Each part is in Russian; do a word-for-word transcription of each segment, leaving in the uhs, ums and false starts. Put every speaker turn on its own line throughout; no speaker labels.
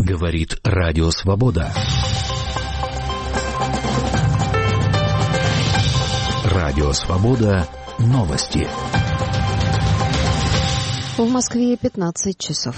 Говорит Радио Свобода. Радио Свобода. Новости.
В Москве пятнадцать часов.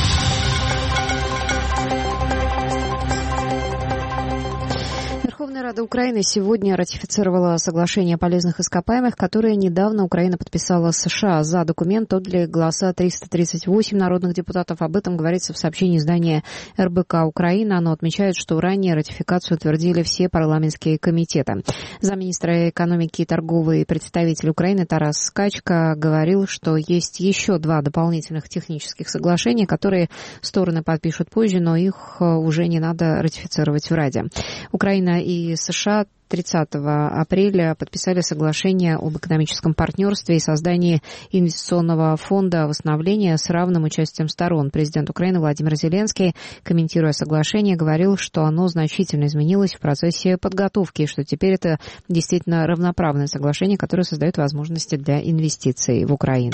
Верховная Рада Украины сегодня ратифицировала соглашение о полезных ископаемых, которое недавно Украина подписала с США. За документ отдали голоса триста тридцать восемь народных депутатов. Об этом говорится в сообщении издания эр бэ ка Украина. Оно отмечает, что ранее ратификацию утвердили все парламентские комитеты. Замминистра экономики и торговли представитель Украины Тарас Скачка говорил, что есть еще два дополнительных технических соглашения, которые стороны подпишут позже, но их уже не надо ратифицировать в Раде. Украина и США тридцатого апреля подписали соглашение об экономическом партнерстве и создании инвестиционного фонда восстановления с равным участием сторон. Президент Украины Владимир Зеленский, комментируя соглашение, говорил, что оно значительно изменилось в процессе подготовки, и что теперь это действительно равноправное соглашение, которое создает возможности для инвестиций в Украину.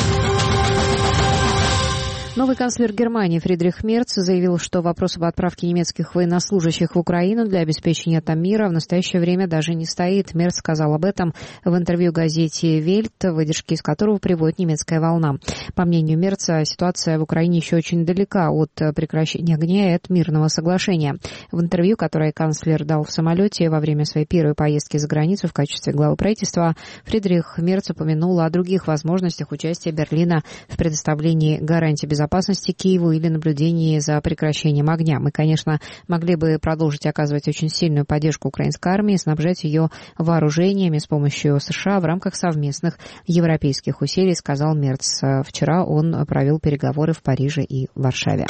Новый канцлер Германии Фридрих Мерц заявил, что вопрос об отправке немецких военнослужащих в Украину для обеспечения там мира в настоящее время даже не стоит. Мерц сказал об этом в интервью газете «Вельт», выдержки из которого приводит немецкая волна. По мнению Мерца, ситуация в Украине еще очень далека от прекращения огня и от мирного соглашения. В интервью, которое канцлер дал в самолете во время своей первой поездки за границу в качестве главы правительства, Фридрих Мерц упомянул о других возможностях участия Берлина в предоставлении гарантий безопасности безопасности Киеву или наблюдении за прекращением огня. Мы, конечно, могли бы продолжить оказывать очень сильную поддержку украинской армии, снабжать ее вооружениями с помощью США в рамках совместных европейских усилий, сказал Мерц. Вчера он провел переговоры в Париже и Варшаве.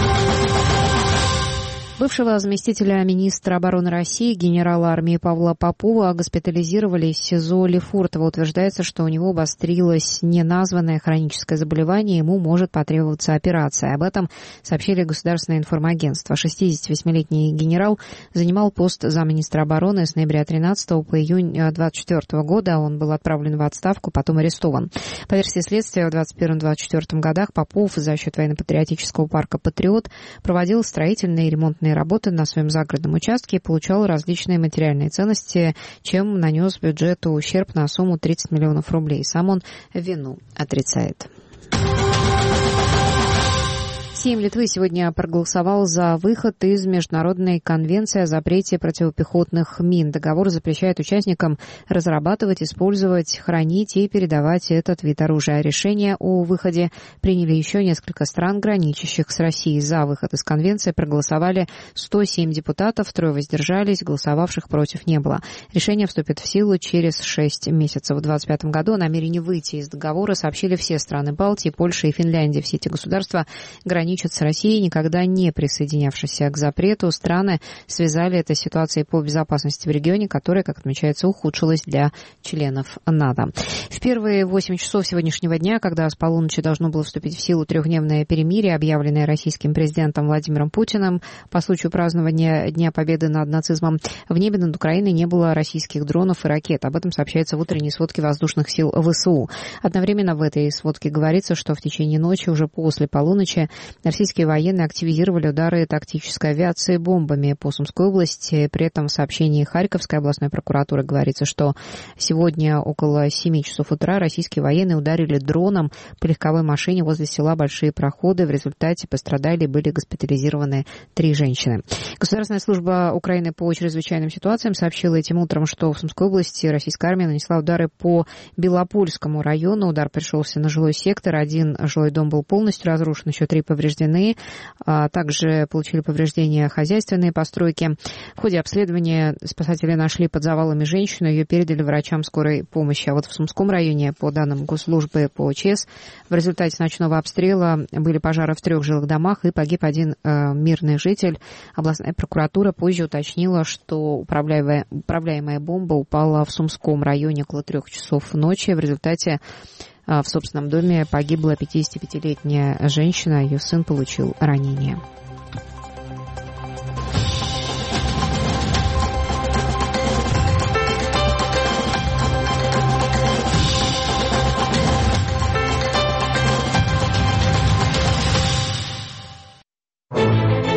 Бывшего заместителя министра обороны России, генерала армии Павла Попова, госпитализировали из СИЗО Лефортово. Утверждается, что у него обострилось неназванное хроническое заболевание, ему может потребоваться операция. Об этом сообщили Государственное информагентство. шестидесятивосьмилетний генерал занимал пост замминистра обороны с ноября тринадцатого по июнь двадцать четвёртого года. Он был отправлен в отставку, потом арестован. По версии следствия, в двадцать первом — двадцать четвёртом годах Попов за счет военно-патриотического парка «Патриот» проводил строительные и ремонтные работы на своем загородном участке и получал различные материальные ценности, чем нанес бюджету ущерб на сумму тридцать миллионов рублей. Сам он вину отрицает. Сейм Литвы сегодня проголосовал за выход из Международной конвенции о запрете противопехотных мин. Договор запрещает участникам разрабатывать, использовать, хранить и передавать этот вид оружия. Решение о выходе приняли еще несколько стран, граничащих с Россией. За выход из конвенции проголосовали сто семь депутатов, трое воздержались, голосовавших против не было. Решение вступит в силу через шесть месяцев. В двадцать пятом году о намерении выйти из договора сообщили все страны Балтии, Польша и Финляндия. Все эти государства граничат с Россией, никогда не присоединявшиеся к запрету. Страны связали это с ситуацией по безопасности в регионе, которая, как отмечается, ухудшилась для членов НАТО. В первые восемь часов сегодняшнего дня, когда с полуночи должно было вступить в силу трехдневное перемирие, объявленное российским президентом Владимиром Путиным по случаю празднования Дня Победы над нацизмом, в небе над Украиной не было российских дронов и ракет. Об этом сообщается в утренней сводке воздушных сил вэ эс у. Одновременно в этой сводке говорится, что в течение ночи, уже после полуночи, российские военные активизировали удары тактической авиации бомбами по Сумской области. При этом в сообщении Харьковской областной прокуратуры говорится, что сегодня около семи часов утра российские военные ударили дроном по легковой машине возле села Большие Проходы. В результате пострадали и были госпитализированы три женщины. Государственная служба Украины по чрезвычайным ситуациям сообщила этим утром, что в Сумской области российская армия нанесла удары по Белопольскому району. Удар пришелся на жилой сектор. Один жилой дом был полностью разрушен, еще три повреждены. Также получили повреждения хозяйственные постройки. В ходе обследования спасатели нашли под завалами женщину, ее передали врачам скорой помощи. А вот в Сумском районе, по данным госслужбы по ЧС, в результате ночного обстрела были пожары в трех жилых домах и погиб один э, мирный житель. Областная прокуратура позже уточнила, что управляемая, управляемая бомба упала в Сумском районе около трех часов ночи. В результате в собственном доме погибла пятидесятипятилетняя женщина, ее сын получил ранение.